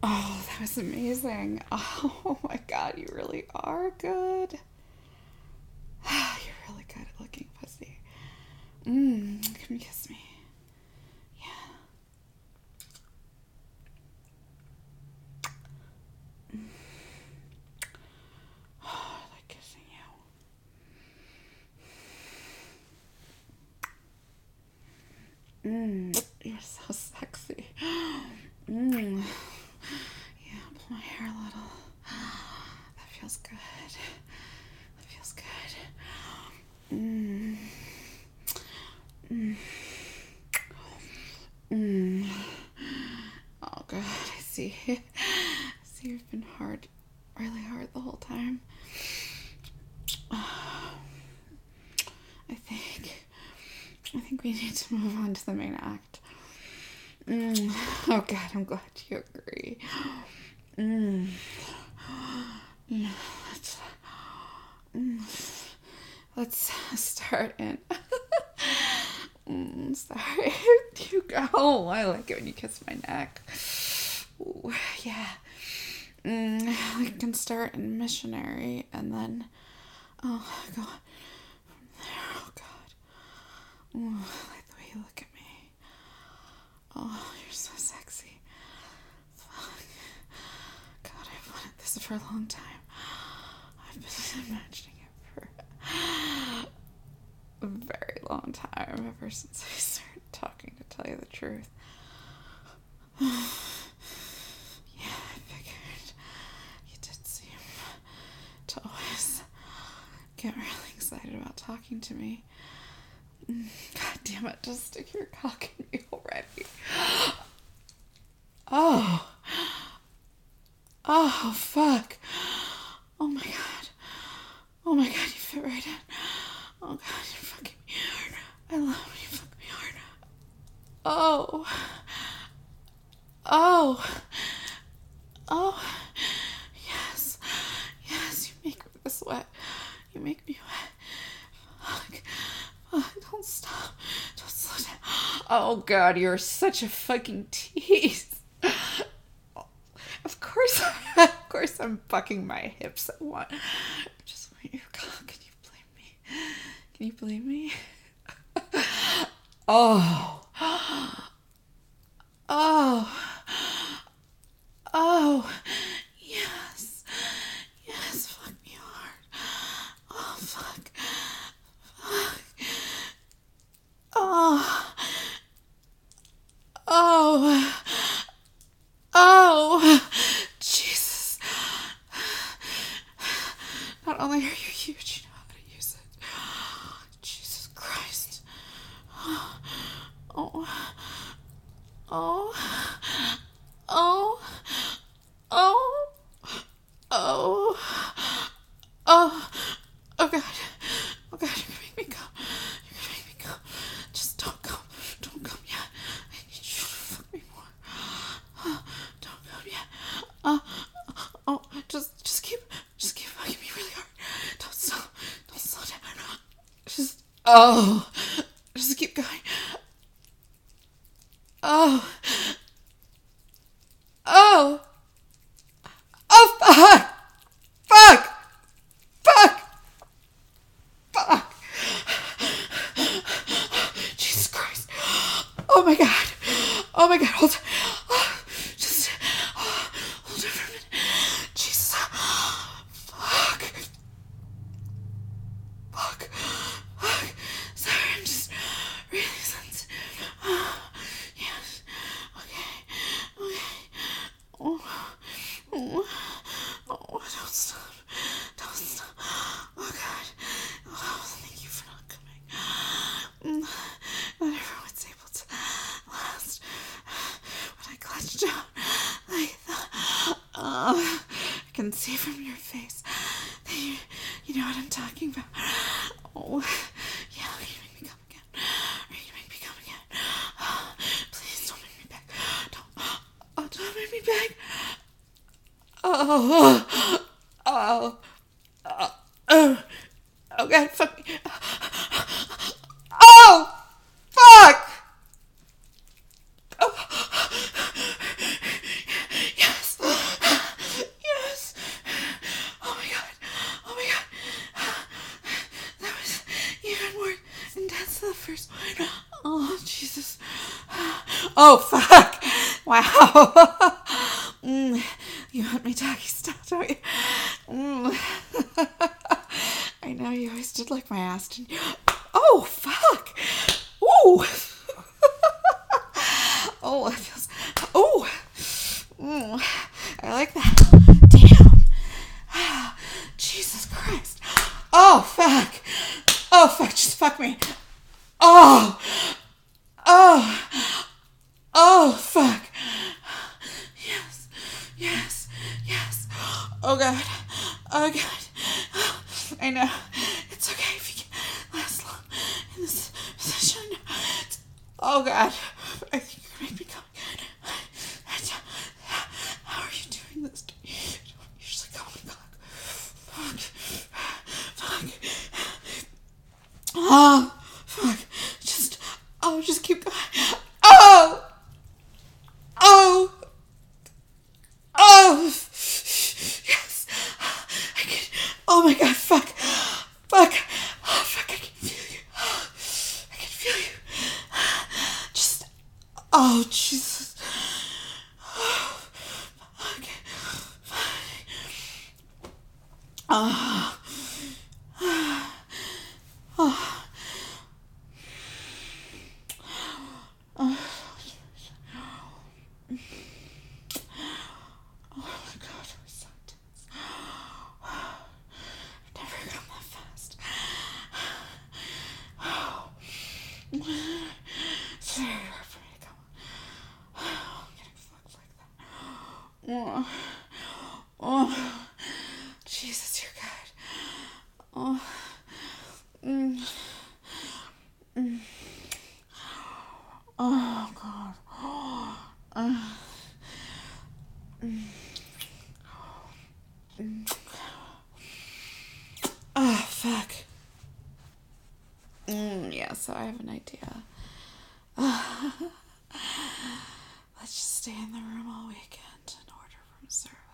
Oh, that was amazing. Oh my god, you really are good. You're really good at licking pussy. Come kiss me. Yeah. Oh, I like kissing you. You're so sexy. Mmm. Yeah, pull my hair a little. That feels good. That feels good. Mmm. Mmm. Mmm. Oh, good. I see. I see you've been hard, really hard the whole time. I think we need to move on to the main act. Oh God, I'm glad you agree. Mm. Yeah, let's start in. Sorry. You go. Oh, I like it when you kiss my neck. Ooh, yeah. We can start in missionary and then go from there. Oh God. Ooh, I like the way you look at me. Oh, you're so sexy. Fuck. God, I've wanted this for a long time. I've been imagining it for a very long time, ever since I started talking, to tell you the truth. Yeah, I figured you did seem to always get really excited about talking to me. God damn it, just stick your cock in me already. Oh. Oh, fuck. Oh my God. Oh my God, you fit right in. Oh God, you're fucking me hard. I love when you fuck me hard. Oh. Oh. Oh. Yes. Yes, you make me this wet. You make me wet. Fuck. Fuck, don't stop. Don't slow down. Oh God, you're such a fucking tease. Of course I'm fucking my hips at once. Just want your cock. Can you blame me? Can you blame me? Oh. Oh. Oh. Yes. Yes, fuck me hard. Oh, fuck. Fuck. Oh. Oh. Oh. Jesus. Not only are you huge, you know how to use it. Jesus Christ. Oh. Oh. Oh. Oh. Oh. Oh. Oh. Oh God. Oh God, you're gonna make me come. You're gonna make me come. Just don't come. Don't come yet. I need you to fuck me more. Don't come yet. Oh, just keep fucking me really hard. Don't stop. Don't slow down. Just keep going. Oh. Oh. Oh, fuck. Fuck. Fuck. Fuck. Jesus Christ. Oh my God. Oh my God. Hold on. Just hold it for a minute. Jesus. Fuck. Fuck. Fuck. Sorry, I'm just really sensitive. Yes. Okay. Okay. Oh. Oh. Oh, don't stop. Don't stop. Oh God. Oh, thank you for not coming. Not everyone's able to last when I clutched out like that. I can see from your face that you know what I'm talking about. Oh, yeah, are you make me come again? Are you make me come again? Please don't make me beg. Don't make me beg. Oh, oh, oh God, fuck me. Oh, fuck. Oh. Yes. Where's mine? Oh, Jesus. Oh, fuck. Wow. You want me doggy style, don't you? I know you always did like my ass, didn't you? Oh, fuck. Ooh. Oh, it feels... Oh. I like that. Damn. Jesus Christ. Oh, fuck. Oh, fuck. Just fuck me. Oh. Oh. Oh, fuck. Yes. Yes. Yes. Oh, God. Oh, God. I know. It's okay if you can last long in this position. Oh, God. I think you're going to make me come. How are you doing this? You don't usually come on cock. Fuck. Fuck. Oh, fuck. Just keep going. Oh! Oh! Oh! Yes! I can. Oh my God, fuck. Fuck. Oh, fuck, I can feel you. I can feel you. Just. Oh, Jesus. Okay. Oh. Oh. Oh my God, it was so intense. I've never gone that fast. Oh. It's very hard for me to go. I'm getting fucked like that. Oh. Jesus, you're good. Oh. Oh, God. Oh, fuck. Yeah, so I have an idea. Let's just stay in the room all weekend and order from service.